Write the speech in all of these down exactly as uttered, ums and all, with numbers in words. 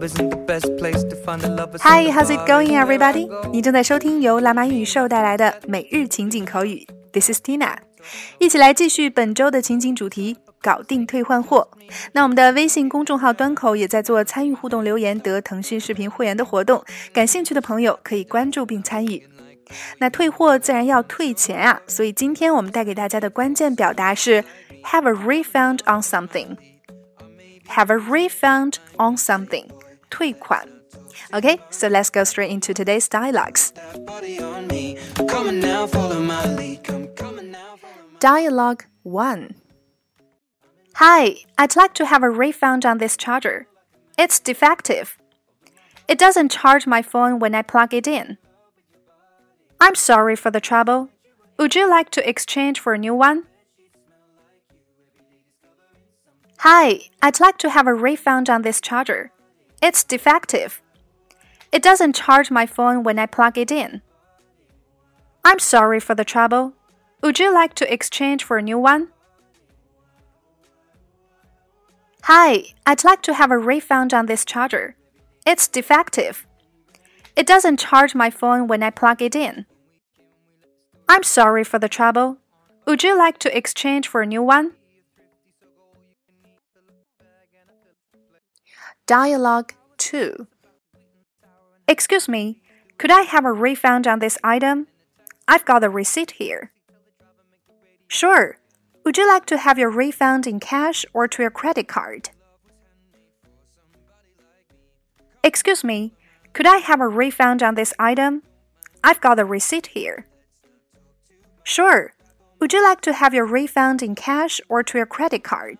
Hi, how's it going, everybody? 你正在收听由辣妈英语秀带来的每日情景口语 This is Tina. 一起来继续本周的情景主题，搞定退换货。那我们的微信公众号端口也在做参与互动留言得腾讯视频会员的活动，感兴趣的朋友可以关注并参与。那退货自然要退钱啊，所以今天我们带给大家的关键表达是 have a refund on something. Have a refund on something. 退款。Okay, so let's go straight into today's dialogues. Dialogue one. Hi, I'd like to have a refund on this charger. It's defective. It doesn't charge my phone when I plug it in. I'm sorry for the trouble. Would you like to exchange for a new one? Hi, I'd like to have a refund on this charger. It's defective. It doesn't charge my phone when I plug it in. I'm sorry for the trouble. Would you like to exchange for a new one? Hi, I'd like to have a refund on this charger. It's defective. It doesn't charge my phone when I plug it in. I'm sorry for the trouble. Would you like to exchange for a new one? Dialogue two. Excuse me, could I have a refund on this item? I've got the receipt here. Sure. Would you like to have your refund in cash or to your credit card? Excuse me, could I have a refund on this item? I've got the receipt here. Sure. Would you like to have your refund in cash or to your credit card?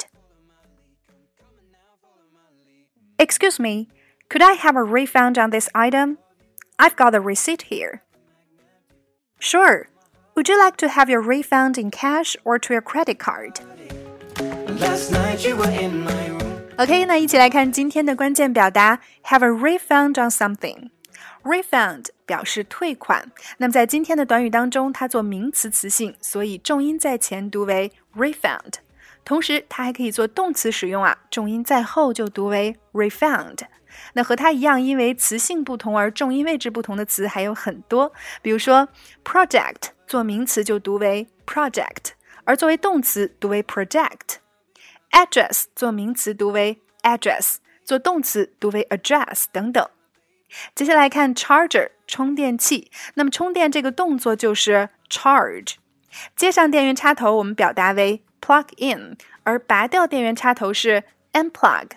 Excuse me, could I have a refund on this item? I've got the receipt here. Sure. Would you like to have your refund in cash or to your credit card? OK, 那一起来看今天的关键表达 have a refund on something. Refund 表示退款，那么在今天的短语当中，它做名词词性，所以重音在前读为 refund。同时它还可以做动词使用啊，重音在后就读为 refund。那和它一样，因为词性不同而重音位置不同的词还有很多，比如说 project 做名词就读为 project， 而作为动词读为 project。address 做名词读为 address， 做动词读为 address 等等。接下来看 charger 充电器，那么充电这个动作就是 charge， 接上电源插头我们表达为 plug in， 而拔掉电源插头是 unplug。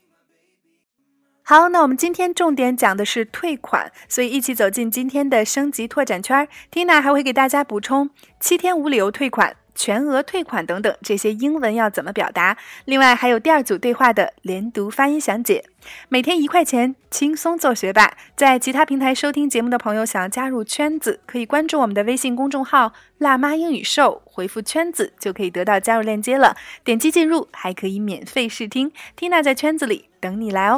好，那我们今天重点讲的是退款，所以一起走进今天的升级拓展圈， Tina 还会给大家补充七天无理由退款、全额退款等等这些英文要怎么表达，另外还有第二组对话的连读发音详解。每天一块钱，轻松做学霸。在其他平台收听节目的朋友想要加入圈子，可以关注我们的微信公众号辣妈英语秀，回复圈子就可以得到加入链接了，点击进入还可以免费试听。 Tina 在圈子里等你来哦。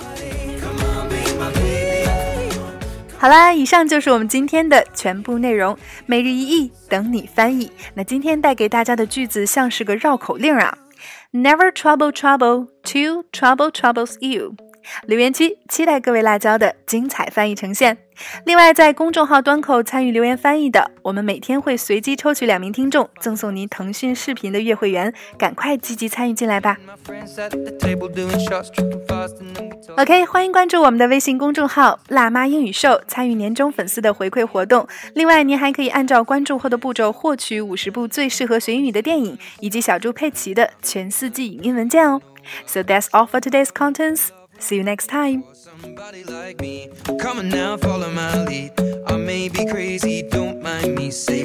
好啦，以上就是我们今天的全部内容，每日一译等你翻译。那今天带给大家的句子像是个绕口令啊 Never trouble trouble till trouble troubles you。 留言区期待各位辣椒的精彩翻译呈现。另外在公众号端口参与留言翻译的，我们每天会随机抽取两名听众，赠送您腾讯视频的月会员，赶快积极参与进来吧。 OK， 欢迎关注我们的微信公众号辣妈英语秀，参与年终粉丝的回馈活动。另外您还可以按照关注后的步骤获取五十部最适合学英语的电影，以及小猪佩奇的全四季语音文件哦。 So that's all for today's contents. See you next time. Somebody like me, come on now, follow my lead. I may be crazy, don't mind me saying